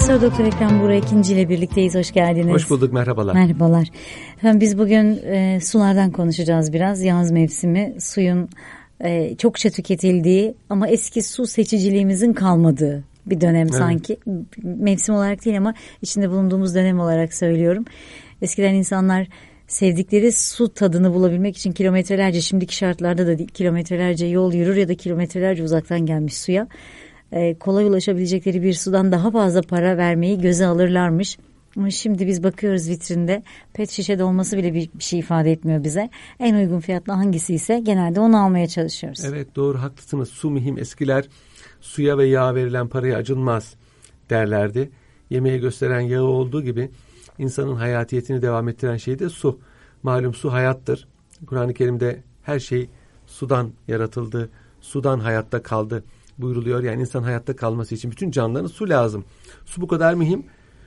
Profesör Doktor Ekrem Buğra İkinci ile birlikteyiz. Hoş geldiniz. Hoş bulduk, merhabalar. Merhabalar. Efendim biz bugün sulardan konuşacağız biraz. Yaz mevsimi, suyun çokça tüketildiği ama eski su seçiciliğimizin kalmadığı bir dönem sanki. Mevsim olarak değil ama içinde bulunduğumuz dönem olarak söylüyorum. Eskiden insanlar sevdikleri su tadını bulabilmek için kilometrelerce, şimdiki şartlarda da kilometrelerce yol yürür ya da kilometrelerce uzaktan gelmiş suya kolay ulaşabilecekleri bir sudan daha fazla para vermeyi göze alırlarmış. Ama şimdi biz bakıyoruz vitrinde, pet şişede olması bile bir şey ifade etmiyor bize. En uygun fiyatlı hangisi ise genelde onu almaya çalışıyoruz. Evet, doğru, haklısınız. Su mühim. Eskiler suya ve yağa verilen paraya acınmaz derlerdi. Yemeğe gösteren yağı olduğu gibi insanın hayatiyetini devam ettiren şey de su. Malum su hayattır. Kur'an-ı Kerim'de her şey sudan yaratıldı, sudan hayatta kaldı buyruluyor. Yani insan hayatta kalması için bütün canlıların su lazım. Su bu kadar mühim.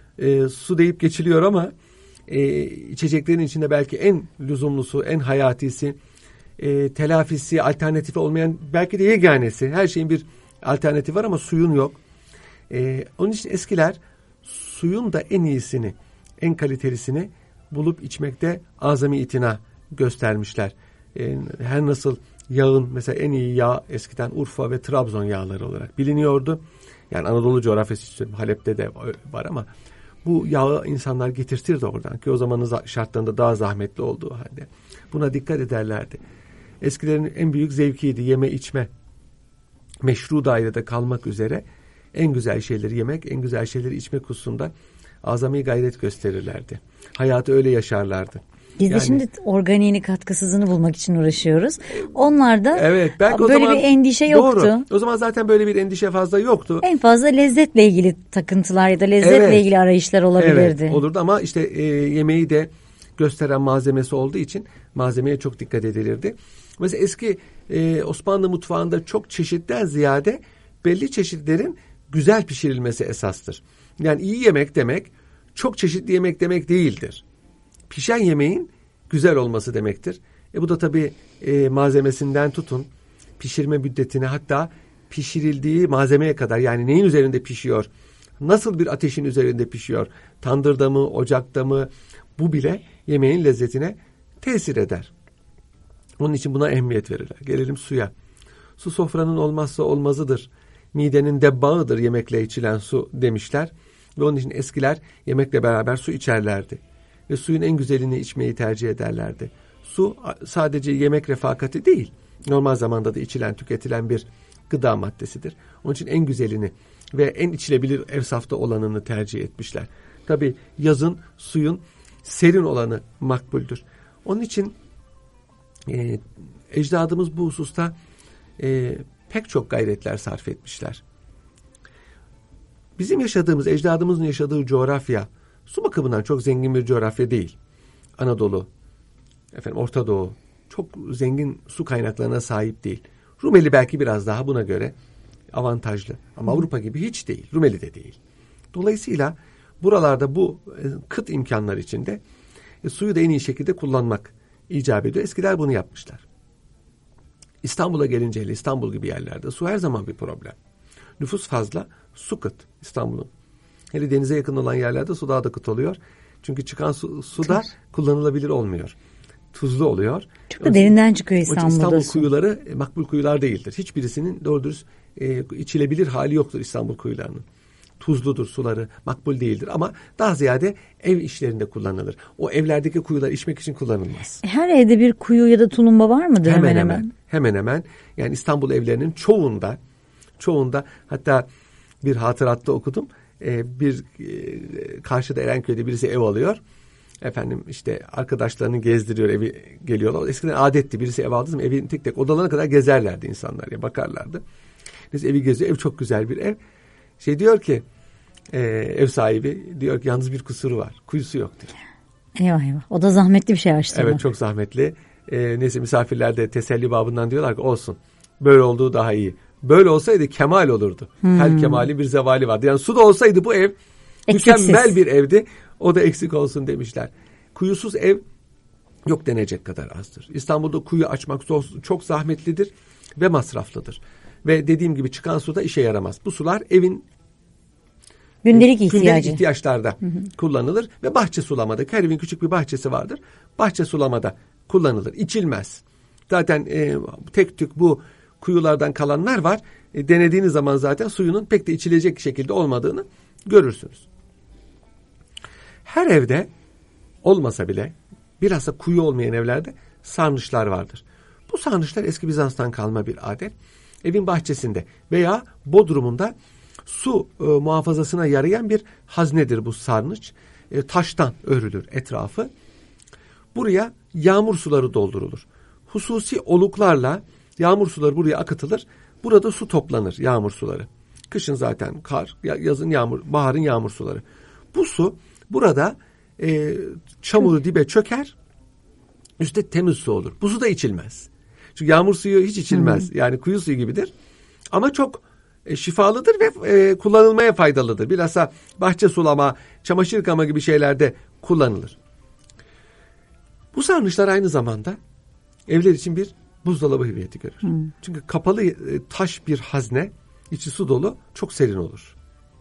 Su deyip geçiliyor ama içeceklerin içinde belki en lüzumlusu, en hayatisi, telafisi, alternatifi olmayan belki de yeganesi. Her şeyin bir alternatifi var ama suyun yok. Onun için eskiler suyun da en iyisini, en kalitelisini bulup içmekte azami itina göstermişler. Her nasıl yağın, mesela en iyi yağ eskiden Urfa ve Trabzon yağları olarak biliniyordu. Yani Anadolu coğrafyası için Halep'te de var ama bu yağı insanlar getirtirdi oradan ki o zamanın şartlarında daha zahmetli olduğu halde. Buna dikkat ederlerdi. Eskilerin en büyük zevkiydi yeme içme. Meşru dairede kalmak üzere en güzel şeyleri yemek, en güzel şeyleri içmek hususunda azami gayret gösterirlerdi. Hayatı öyle yaşarlardı. Biz de şimdi organiğini, katkısızını bulmak için uğraşıyoruz. Onlar da belki böyle bir endişe yoktu. Doğru. O zaman zaten böyle bir endişe fazla yoktu. En fazla lezzetle ilgili takıntılar ya da lezzetle ilgili arayışlar olabilirdi. Evet, olurdu ama işte yemeği de gösteren malzemesi olduğu için malzemeye çok dikkat edilirdi. Mesela eski Osmanlı mutfağında çok çeşitten ziyade belli çeşitlerin güzel pişirilmesi esastır. Yani iyi yemek demek çok çeşitli yemek demek değildir. Pişen yemeğin güzel olması demektir. Bu da tabii malzemesinden tutun, pişirme müddetine, hatta pişirildiği malzemeye kadar, yani neyin üzerinde pişiyor, nasıl bir ateşin üzerinde pişiyor, tandırda mı, ocakta mı, bu bile yemeğin lezzetine tesir eder. Onun için buna ehemmiyet verirler. Gelelim suya. Su sofranın olmazsa olmazıdır. Midenin debbağıdır yemekle içilen su demişler. Ve onun için eskiler yemekle beraber su içerlerdi. Ve suyun en güzelini içmeyi tercih ederlerdi. Su sadece yemek refakati değil, normal zamanda da içilen, tüketilen bir gıda maddesidir. Onun için en güzelini ve en içilebilir evsafta olanını tercih etmişler. Tabii yazın suyun serin olanı makbuldür. Onun için ecdadımız bu hususta pek çok gayretler sarf etmişler. Bizim yaşadığımız, ecdadımızın yaşadığı coğrafya su bakımından çok zengin bir coğrafya değil. Anadolu, Orta Doğu çok zengin su kaynaklarına sahip değil. Rumeli belki biraz daha buna göre avantajlı. Ama Avrupa gibi hiç değil. Rumeli de değil. Dolayısıyla buralarda bu kıt imkanlar içinde suyu da en iyi şekilde kullanmak icap ediyor. Eskiler bunu yapmışlar. İstanbul'a gelince, hele İstanbul gibi yerlerde su her zaman bir problem. Nüfus fazla, su kıt İstanbul'un. Hele denize yakın olan yerlerde su daha da kıt oluyor. Çünkü çıkan su da kullanılabilir olmuyor. Tuzlu oluyor. Çok da derinden çıkıyor İstanbul'da. İstanbul kuyuları makbul kuyular değildir. Hiçbirisinin doğru dürüst içilebilir hali yoktur İstanbul kuyularının. Tuzludur suları, makbul değildir ama daha ziyade ev işlerinde kullanılır. O evlerdeki kuyular içmek için kullanılmaz. Her evde bir kuyu ya da tulumba var mıdır hemen hemen. Yani İstanbul evlerinin çoğunda hatta bir hatıratta okudum. Karşıda Erenköy'de birisi ev alıyor. İşte arkadaşlarını gezdiriyor, evi geliyorlar. Eskiden adetti, birisi ev aldığı zaman evin tek tek odalarına kadar gezerlerdi insanlar, ya bakarlardı. Neyse evi geziyor, ev çok güzel bir ev. Diyor ki ev sahibi diyor ki yalnız bir kusuru var, kuyusu yok diyor. Eyvah, o da zahmetli bir şey açtırmak. Evet, çok zahmetli. Neyse misafirler de teselli babından diyorlar ki olsun, böyle olduğu daha iyi. Böyle olsaydı kemal olurdu. Her kemali bir zevali vardı. Yani su da olsaydı bu ev mükemmel bir evdi. O da eksik olsun demişler. Kuyusuz ev yok denecek kadar azdır. İstanbul'da kuyu açmak çok zahmetlidir ve masraflıdır. Ve dediğim gibi çıkan su da işe yaramaz. Bu sular evin Gündelik ihtiyacı. ihtiyaçlarda kullanılır ve bahçe sulamada. Her evin küçük bir bahçesi vardır. Bahçe sulamada kullanılır. İçilmez. Zaten tek tük bu kuyulardan kalanlar var. Denediğiniz zaman zaten suyunun pek de içilecek şekilde olmadığını görürsünüz. Her evde olmasa bile bilhassa kuyu olmayan evlerde sarnıçlar vardır. Bu sarnıçlar eski Bizans'tan kalma bir adet. Evin bahçesinde veya bodrumunda su muhafazasına yarayan bir haznedir bu sarnıç. Taştan örülür etrafı. Buraya yağmur suları doldurulur. Hususi oluklarla yağmur suları buraya akıtılır. Burada su toplanır, yağmur suları. Kışın zaten kar, yazın yağmur, baharın yağmur suları. Bu su burada çamuru dibe çöker, üstte temiz su olur. Bu su da içilmez. Çünkü yağmur suyu hiç içilmez. Yani kuyu suyu gibidir. Ama çok şifalıdır ve kullanılmaya faydalıdır. Bilhassa bahçe sulama, çamaşır yıkama gibi şeylerde kullanılır. Bu sarnıçlar aynı zamanda evler için bir buzdolabı hüviyeti görür. Çünkü kapalı taş bir hazne, içi su dolu, çok serin olur.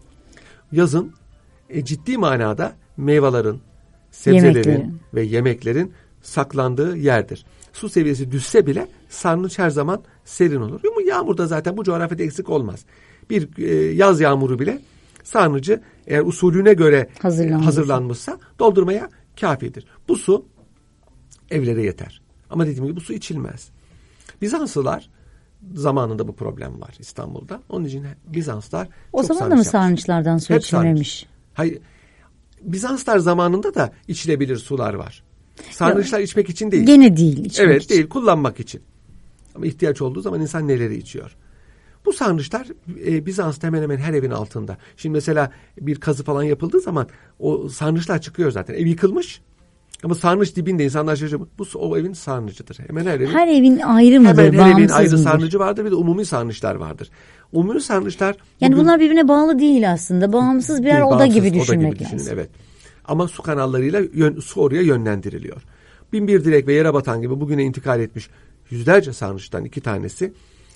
Yazın ciddi manada meyvelerin, sebzelerin ve yemeklerin saklandığı yerdir. Su seviyesi düşse bile sarnıç her zaman serin olur. Ama yağmur da zaten bu coğrafyada eksik olmaz. Bir yaz yağmuru bile sarnıcı eğer usulüne göre hazırlanmışsa doldurmaya kafidir. Bu su evlere yeter. Ama dediğim gibi bu su içilmez. Bizanslılar zamanında bu problem var İstanbul'da. Onun için Bizanslar o zaman da mı sarnıçlardan su içilmemiş? Hayır. Bizanslar zamanında da içilebilir sular var. Sarnıçlar içmek için değil. Gene değil. Evet için. Değil, kullanmak için. Ama ihtiyaç olduğu zaman insan neleri içiyor? Bu sarnıçlar Bizans'ta hemen hemen her evin altında. Şimdi mesela bir kazı falan yapıldığı zaman o sarnıçlar çıkıyor zaten. Ev yıkılmış ama sarnıç dibinde insanlar şaşırıyor. Bu o evin sarnıcıdır. Hemen her evin ayrı mıdır? Hemen her evin ayrı sarnıcı vardır, bir de umumi sarnıçlar vardır. Umumi sarnıçlar... Yani bunlar birbirine bağlı değil aslında. Bağımsız birer oda gibi düşünmek lazım. Evet. Ama su kanallarıyla su oraya yönlendiriliyor. Binbir Direk ve Yerebatan gibi bugüne intikal etmiş yüzlerce sarnıçtan 2 tanesi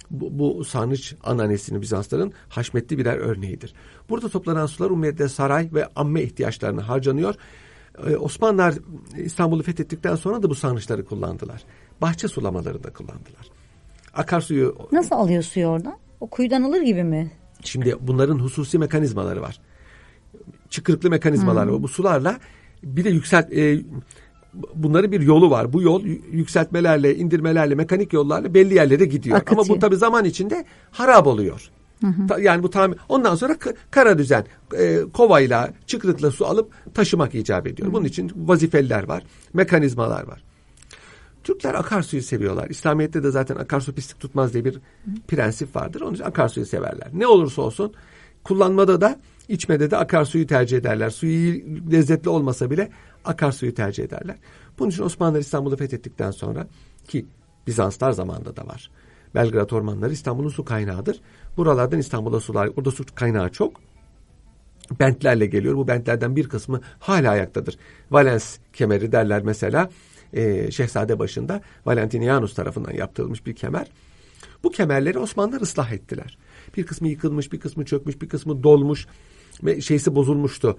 bu sarnıç ananesini Bizansların haşmetli birer örneğidir. Burada toplanan sular umumiyette saray ve amme ihtiyaçlarına harcanıyor. Osmanlılar İstanbul'u fethettikten sonra da bu sarnıçları kullandılar. Bahçe sulamaları da kullandılar. Akarsuyu... Nasıl alıyor suyu oradan? O kuyudan alır gibi mi? Şimdi bunların hususi mekanizmaları var. Çıkırıklı mekanizmalar var. Bu sularla bir de bunların bir yolu var. Bu yol yükseltmelerle, indirmelerle, mekanik yollarla belli yerlere gidiyor. Akıtıyor. Ama bu tabii zaman içinde harap oluyor. Yani bu ondan sonra kara düzen kovayla, çıkrıkla su alıp taşımak icap ediyor. Bunun için vazifeliler var, mekanizmalar var. Türkler akarsuyu seviyorlar. İslamiyet'te de zaten akarsu pislik tutmaz diye bir prensip vardır. Onun için akarsuyu severler. Ne olursa olsun kullanmada da içmede de akarsuyu tercih ederler. Suyu lezzetli olmasa bile akarsuyu tercih ederler. Bunun için Osmanlılar İstanbul'u fethettikten sonra ki Bizanslar zamanında da var. Belgrad ormanları İstanbul'un su kaynağıdır. Buralardan İstanbul'a sular, orada su kaynağı çok. Bentlerle geliyor. Bu bentlerden bir kısmı hala ayaktadır. Valens kemeri derler mesela. Şehzadebaşı'nda Valentinianus tarafından yaptırılmış bir kemer. Bu kemerleri Osmanlılar ıslah ettiler. Bir kısmı yıkılmış, bir kısmı çökmüş, bir kısmı dolmuş ve şeysi bozulmuştu.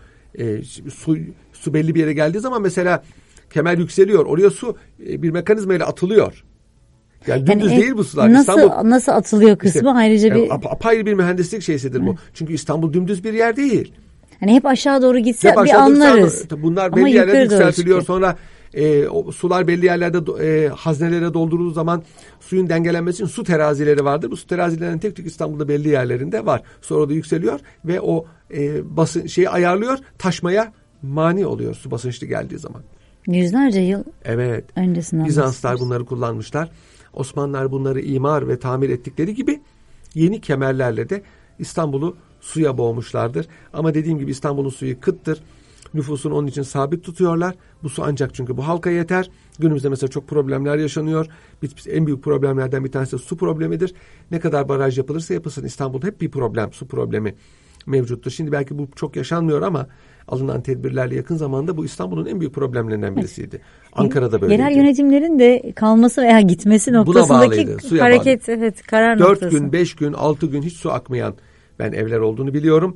Su belli bir yere geldiği zaman mesela kemer yükseliyor. Oraya su bir mekanizmayla atılıyor. Yani dümdüz değil bu sular. Nasıl atılıyor kısmı ayrıca bir... Apayrı bir mühendislik şeysidir bu. Çünkü İstanbul dümdüz bir yer değil. Hani hep aşağı doğru gitse bir anlarız. Bunlar belli yerlerde yükseltiliyor. Sonra sular belli yerlerde haznelere doldurulduğu zaman suyun dengelenmesi için su terazileri vardır. Bu su terazilerinin tek tük İstanbul'da belli yerlerinde var. Sonra da yükseliyor ve o basın şeyi ayarlıyor. Taşmaya mani oluyor su basınçlı geldiği zaman. Yüzlerce yıl öncesinden Bizanslar bunları kullanmışlar. Osmanlılar bunları imar ve tamir ettikleri gibi yeni kemerlerle de İstanbul'u suya boğmuşlardır. Ama dediğim gibi İstanbul'un suyu kıttır. Nüfusunu onun için sabit tutuyorlar. Bu su ancak çünkü bu halka yeter. Günümüzde mesela çok problemler yaşanıyor. En büyük problemlerden bir tanesi de su problemidir. Ne kadar baraj yapılırsa yapılsın İstanbul'da hep bir problem, su problemi mevcuttur. Şimdi belki bu çok yaşanmıyor ama alınan tedbirlerle yakın zamanda bu İstanbul'un en büyük problemlerinden birisiydi. Ankara'da böyleydi. Yerel yönetimlerin de kalması veya gitmesi noktasındaki hareket, karar 4 noktası. 4 gün, 5 gün, 6 gün hiç su akmayan ben evler olduğunu biliyorum.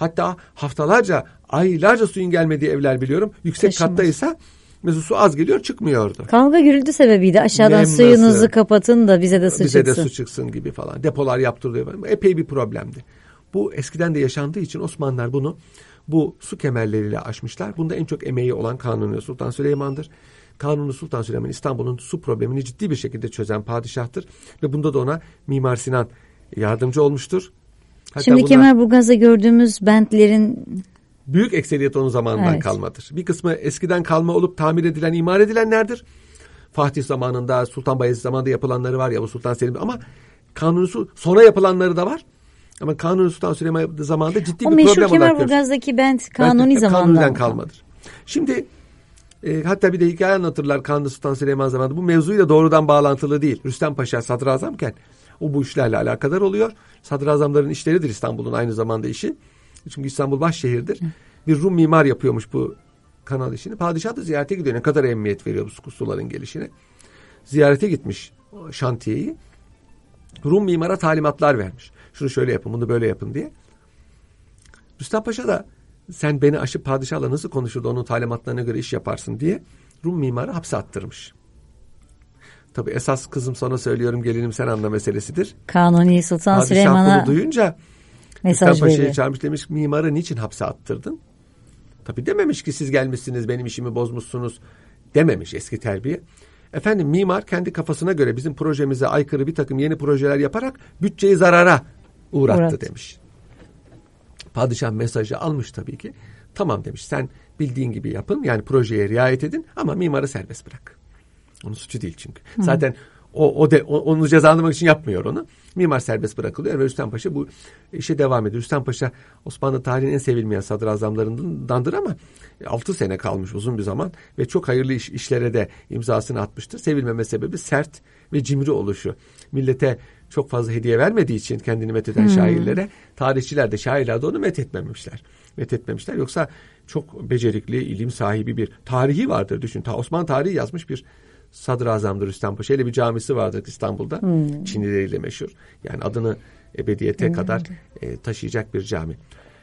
Hatta haftalarca, aylarca suyun gelmediği evler biliyorum. Yüksek Taşınmaz. kattaysa mesela su az geliyor, çıkmıyordu. Kavga gürültü sebebiydi. Aşağıdan Nem suyunuzu nasıl? kapatın da bize de su Bize çıksın. de su çıksın gibi falan. Depolar yaptırılıyor falan. Epey bir problemdi. Bu eskiden de yaşandığı için Osmanlılar bunu bu su kemerleriyle aşmışlar. Bunda en çok emeği olan Kanuni Sultan Süleyman'dır. Kanuni Sultan Süleyman İstanbul'un su problemini ciddi bir şekilde çözen padişahtır. Ve bunda da ona Mimar Sinan yardımcı olmuştur. Hatta Şimdi Kemerburgaz'da gördüğümüz bentlerin büyük ekseriyet onun zamanından kalmadır. Bir kısmı eskiden kalma olup tamir edilen, imar edilenlerdir. Fatih zamanında, Sultan Bayezid zamanında yapılanları var ya, bu Sultan Selim, ama Kanuni sonra yapılanları da var. Ama Kanuni Sultan Süleyman zamanında ciddi bir problem olarak görüyoruz. O meşhur Kemerburgaz'daki bent Kanuni zamanından. Kanuni'den kalmadır. Şimdi hatta bir de hikaye anlatırlar Kanuni Sultan Süleyman zamanında. Bu mevzuyla doğrudan bağlantılı değil. Rüstem Paşa sadrazamken o bu işlerle alakadar oluyor. Sadrazamların işleridir İstanbul'un aynı zamanda işi. Çünkü İstanbul başşehirdir. Bir Rum mimar yapıyormuş bu kanal işini. Padişah da ziyarete gidiyor. Ne kadar emniyet veriyor bu suların gelişine. Ziyarete gitmiş şantiyeyi. Rum mimara talimatlar vermiş. Şunu şöyle yapın, bunu böyle yapın diye. Rüstem Paşa da sen beni aşıp padişahla nasıl konuşurdu, onun talimatlarına göre iş yaparsın diye Rum mimarı hapse attırmış. Tabii esas kızım sana söylüyorum gelinim sen anla meselesidir. Kanuni Sultan Padişah Süleyman'a bunu duyunca mesaj Rüstem Paşa'yı veriyor. çağırmış, demiş mimarı niçin hapse attırdın? Tabii dememiş ki siz gelmişsiniz benim işimi bozmuşsunuz dememiş eski terbiye. Efendim mimar kendi kafasına göre bizim projemize aykırı bir takım yeni projeler yaparak bütçeyi zarara uğrattı demiş. Padişah mesajı almış tabii ki. Tamam demiş, sen bildiğin gibi yapın, yani projeye riayet edin ama mimarı serbest bırak. Onun suçu değil çünkü. Zaten onu cezalandırmak için yapmıyor onu. Mimar serbest bırakılıyor ve Rüstem Paşa bu işe devam ediyor. Rüstem Paşa Osmanlı tarihinin en sevilmeyen sadrazamlarındandır ama 6 sene kalmış, uzun bir zaman ve çok hayırlı işlere de imzasını atmıştır. Sevilmeme sebebi sert ve cimri oluşu. Millete çok fazla hediye vermediği için kendini metheden şairlere, tarihçiler de şairler de onu methetmemişler. Yoksa çok becerikli, ilim sahibi bir tarihi vardır. Düşün, Osmanlı tarihi yazmış bir sadrazamdır Rüstem Paşa. Öyle bir camisi vardır İstanbul'da. Çinileriyle meşhur. Yani adını ebediyete kadar taşıyacak bir cami.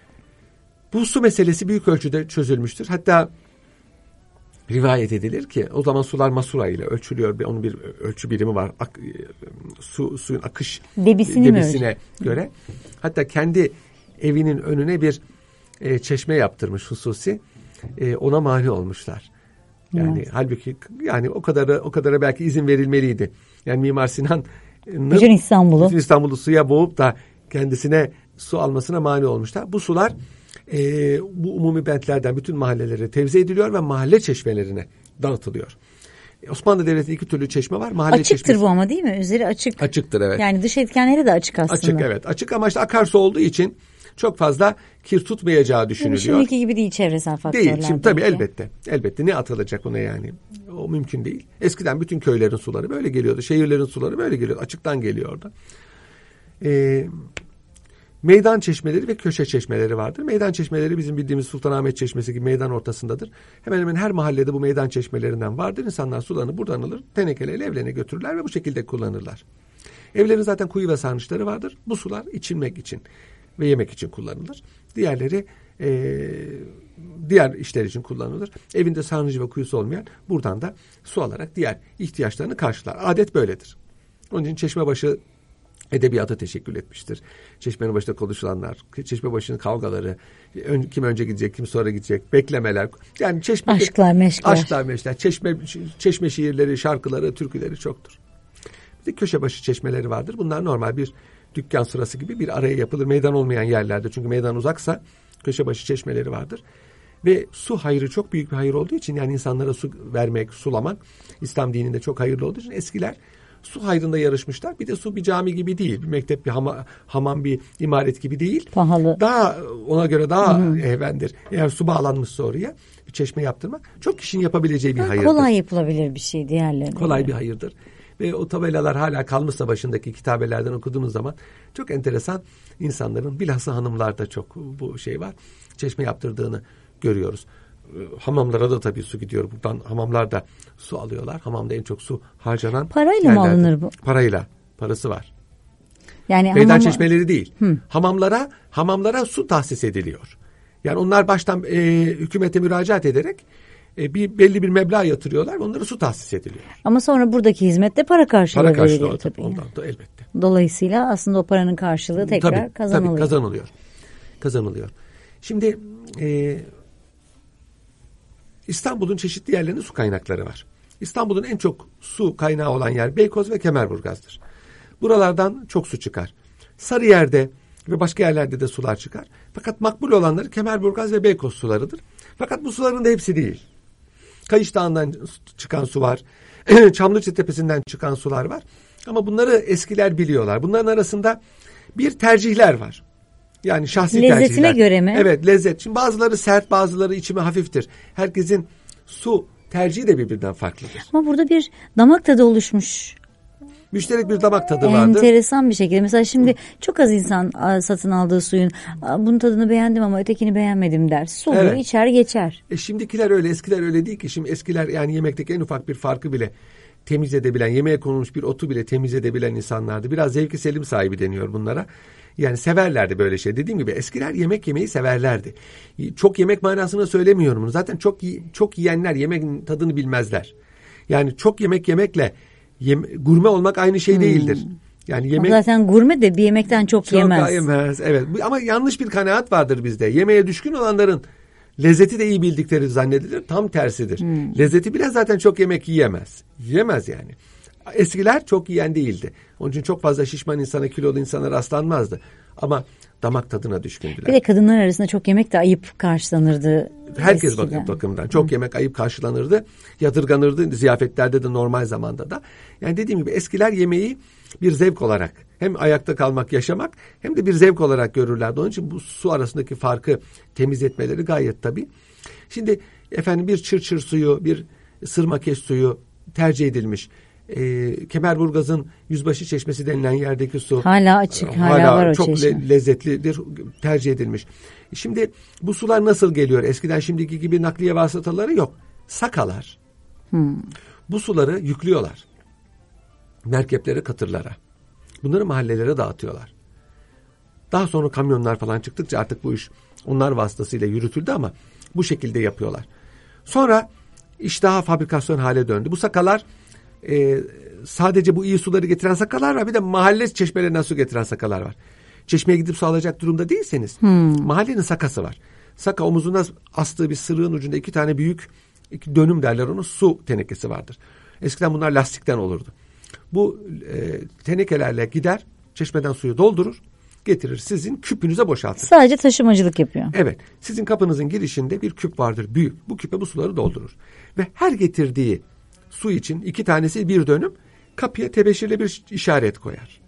Bu su meselesi büyük ölçüde çözülmüştür. Hatta rivayet edilir ki o zaman sular masura ile ölçülüyor. Onun bir ölçü birimi var. Suyun akış debisine göre. Hatta kendi evinin önüne bir çeşme yaptırmış hususi. Ona mani olmuşlar. Yani halbuki yani o kadara belki izin verilmeliydi. Yani Mimar Sinan bütün İstanbul'u suya boğup da kendisine su almasına mani olmuşlar. Bu sular bu umumi bentlerden bütün mahallelere tevzi ediliyor ve mahalle çeşmelerine dağıtılıyor. Osmanlı Devleti'nde 2 türlü çeşme var. Mahalle açıktır çeşmesi. Bu ama değil mi? Üzeri açık. Açıktır evet. Yani dış etkenleri de açık aslında. Açık evet. Açık ama işte akarsu olduğu için çok fazla kir tutmayacağı düşünülüyor. Şimdiki gibi değil, çevresel faktörler. Değil. Şimdi tabii elbette. Ne atılacak ona yani? O mümkün değil. Eskiden bütün köylerin suları böyle geliyordu. Şehirlerin suları böyle geliyordu. Açıktan geliyordu. Meydan çeşmeleri ve köşe çeşmeleri vardır. Meydan çeşmeleri bizim bildiğimiz Sultanahmet Çeşmesi gibi meydan ortasındadır. Hemen hemen her mahallede bu meydan çeşmelerinden vardır. İnsanlar sularını buradan alır, tenekeleyle evlerine götürürler ve bu şekilde kullanırlar. Evlerin zaten kuyu ve sarnıçları vardır. Bu sular içilmek için ve yemek için kullanılır. Diğerleri diğer işler için kullanılır. Evinde sarnıcı ve kuyusu olmayan buradan da su alarak diğer ihtiyaçlarını karşılar. Adet böyledir. Onun için Çeşmebaşı edebiyata teşekkül etmiştir. Çeşmenin başında konuşulanlar, Çeşmebaşı'nın kavgaları, kim önce gidecek, kim sonra gidecek, beklemeler. Yani aşklar, meşkler. Çeşme şiirleri, şarkıları, türküleri çoktur. Bir de köşebaşı çeşmeleri vardır. Bunlar normal bir dükkan sırası gibi bir araya yapılır. Meydan olmayan yerlerde. Çünkü meydan uzaksa köşebaşı çeşmeleri vardır. Ve su hayrı çok büyük bir hayır olduğu için, yani insanlara su vermek, sulamak İslam dininde çok hayırlı olduğu için eskiler su hayrında yarışmışlar. Bir de su bir cami gibi değil. Bir mektep, bir hamam, bir imaret gibi değil. Pahalı. Daha ona göre daha ehvendir. Eğer su bağlanmışsa oraya bir çeşme yaptırmak çok kişinin yapabileceği bir hayırdır. Kolay yapılabilir bir şey diğerlerine. Kolay bir hayırdır. Ve o tabelalar hala kalmışsa başındaki kitabelerden okuduğumuz zaman çok enteresan, insanların bilhassa hanımlarda çok bu şey var. Çeşme yaptırdığını görüyoruz. Hamamlara da tabii su gidiyor. Buradan hamamlar da su alıyorlar. Hamamda en çok su harcanan parayla mı alınır bu? Parayla. Parası var. Yani meydan çeşmeleri değil. Hamamlara su tahsis ediliyor. Yani onlar baştan hükümete müracaat ederek belli bir meblağ yatırıyorlar. Onlara su tahsis ediliyor. Ama sonra buradaki hizmette para karşılığı veriliyor tabii. Ondan da elbette. Dolayısıyla aslında o paranın karşılığı tekrar kazanılıyor. Tabii kazanılıyor. Şimdi İstanbul'un çeşitli yerlerinde su kaynakları var. İstanbul'un en çok su kaynağı olan yer Beykoz ve Kemerburgaz'dır. Buralardan çok su çıkar. Sarıyer'de ve başka yerlerde de sular çıkar. Fakat makbul olanları Kemerburgaz ve Beykoz sularıdır. Fakat bu suların da hepsi değil. Kayış Dağı'ndan çıkan su var. Çamlıca Tepesi'nden çıkan sular var. Ama bunları eskiler biliyorlar. Bunların arasında bir tercihler var. Yani şahsi lezzetine tercihler. Lezzetine göre mi? Evet, lezzet. Şimdi bazıları sert, bazıları içimi hafiftir. Herkesin su tercihi de birbirinden farklıdır. Ama burada bir damak tadı oluşmuş. Müşterek bir damak tadı vardır. Enteresan bir şekilde. Mesela şimdi çok az insan satın aldığı suyun bunun tadını beğendim ama ötekini beğenmedim der. Suyu içer geçer. Şimdikiler öyle, eskiler öyle değil ki. Şimdi eskiler yani yemekteki en ufak bir farkı bile temiz edebilen, yemeğe konulmuş bir otu bile temiz edebilen insanlardı. Biraz zevki selim sahibi deniyor bunlara. Yani severlerdi böyle şey. Dediğim gibi eskiler yemek yemeyi severlerdi. Çok yemek manasını söylemiyorum bunu. Zaten çok yiyenler yemeğin tadını bilmezler. Yani çok yemek yemekle gurme olmak aynı şey değildir. Yani yemek zaten gurme de bir yemekten çok yemez. Evet. Ama yanlış bir kanaat vardır bizde. Yemeğe düşkün olanların lezzeti de iyi bildikleri zannedilir. Tam tersidir. Lezzeti bile zaten çok yemek yiyemez. Yiyemez yani. Eskiler çok yiyen değildi. Onun için çok fazla şişman insana, kilolu insana rastlanmazdı. Ama damak tadına düşkündüler. Bir de kadınlar arasında çok yemek de ayıp karşılanırdı. Herkes bakımdan. Çok yemek ayıp karşılanırdı. Yadırganırdı. Ziyafetlerde de normal zamanda da. Yani dediğim gibi eskiler yemeği bir zevk olarak hem ayakta kalmak, yaşamak hem de bir zevk olarak görürlerdi. Onun için bu su arasındaki farkı temiz etmeleri gayet tabii. Şimdi efendim bir çırçır suyu, bir sırmakeş suyu tercih edilmiş. Kemerburgaz'ın Yüzbaşı Çeşmesi denilen yerdeki su hala açık, hala var o çok çeşme. lezzetlidir, tercih edilmiş. Şimdi bu sular nasıl geliyor? Eskiden şimdiki gibi nakliye vasıtaları yok. Sakalar. Bu suları yüklüyorlar. Merkeplere, katırlara. Bunları mahallelere dağıtıyorlar. Daha sonra kamyonlar falan çıktıkça artık bu iş onlar vasıtasıyla yürütüldü ama bu şekilde yapıyorlar. Sonra iş daha fabrikasyon hale döndü. Bu sakalar sadece bu iyi suları getiren sakalar var. Bir de mahalle çeşmelerinden su getiren sakalar var. Çeşmeye gidip su alacak durumda değilseniz mahallenin sakası var. Saka omuzuna astığı bir sırığın ucunda 2 tane büyük dönüm derler onu, su tenekesi vardır. Eskiden bunlar lastikten olurdu. Bu tenekelerle gider çeşmeden suyu doldurur, getirir sizin küpünüze boşaltır. Sadece taşımacılık yapıyor. Evet. Sizin kapınızın girişinde bir küp vardır büyük. Bu küpe bu suları doldurur. Ve her getirdiği su için 2 tanesi bir dönüm kapıya tebeşirle bir işaret koyar.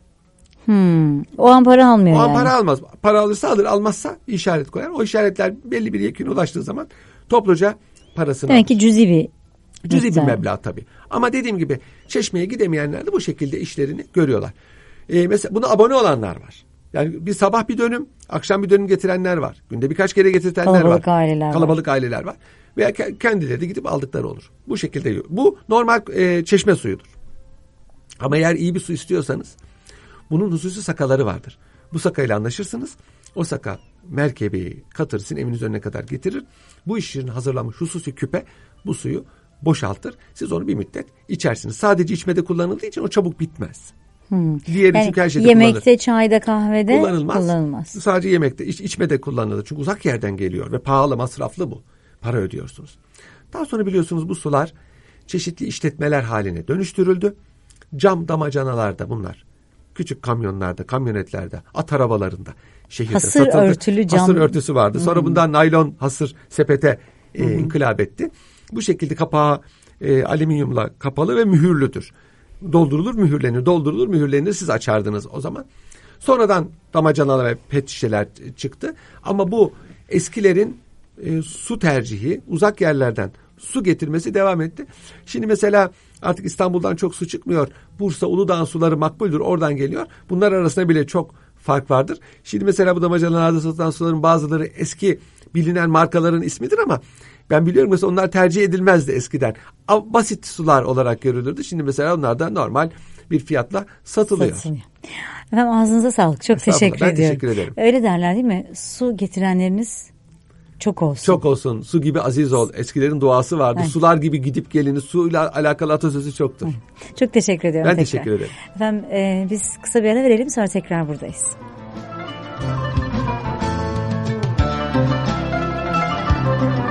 O an para almıyor yani. O an para almaz. Para alırsa alır, almazsa işaret koyar. O işaretler belli bir yekine ulaştığı zaman topluca parasını demek ki cüzi bir meblağ tabii. Ama dediğim gibi çeşmeye gidemeyenler de bu şekilde işlerini görüyorlar. Mesela buna abone olanlar var. Yani bir sabah bir dönüm, akşam bir dönüm getirenler var. Günde birkaç kere getirenler var. Kalabalık aileler var. Veya kendileri de gidip aldıkları olur. Bu şekilde. Bu normal çeşme suyudur. Ama eğer iyi bir su istiyorsanız bunun hususi sakaları vardır. Bu sakayla anlaşırsınız. O saka merkebi, katır sizin evinizin önüne kadar getirir. Bu iş için hazırlanmış hususi küpe bu suyu boşaltır. Siz onu bir müddet içersiniz. Sadece içmede kullanıldığı için o çabuk bitmez. Diğeri yani çünkü her şeyde yemekte, kullanılır. çayda, kahvede kullanılmaz. Sadece yemekte, içmede kullanılır. Çünkü uzak yerden geliyor ve pahalı, masraflı bu. Para ödüyorsunuz. Daha sonra biliyorsunuz bu sular çeşitli işletmeler haline dönüştürüldü. Cam damacanalarda bunlar. Küçük kamyonlarda, kamyonetlerde, at arabalarında şehirde hasır satıldı. Örtülü cam. Hasır örtüsü vardı. Sonra bundan naylon hasır sepete inkılap etti. Bu şekilde kapağı alüminyumla kapalı ve mühürlüdür. Doldurulur, mühürlenir, doldurulur, mühürlenir. Siz açardınız o zaman. Sonradan damacanalar ve pet şişeler çıktı. Ama bu eskilerin su tercihi, uzak yerlerden su getirmesi devam etti. Şimdi mesela artık İstanbul'dan çok su çıkmıyor. Bursa, Uludağ'ın suları makbuldür. Oradan geliyor. Bunlar arasında bile çok fark vardır. Şimdi mesela bu damacanalarda satılan suların bazıları eski bilinen markaların ismidir ama ben biliyorum mesela onlar tercih edilmezdi eskiden. Basit sular olarak görülürdü. Şimdi mesela onlardan normal bir fiyatla satılıyor. Efendim ağzınıza sağlık. Çok teşekkür ediyorum. Ben teşekkür ederim. Öyle derler değil mi? Su getirenleriniz çok olsun. Çok olsun. Su gibi aziz ol. Eskilerin duası vardı. Evet. Sular gibi gidip gelini. Suyla alakalı atasözü çoktur. Evet. Çok teşekkür ediyorum. Ben teşekkür ederim. Efendim biz kısa bir ara verelim, sonra tekrar buradayız.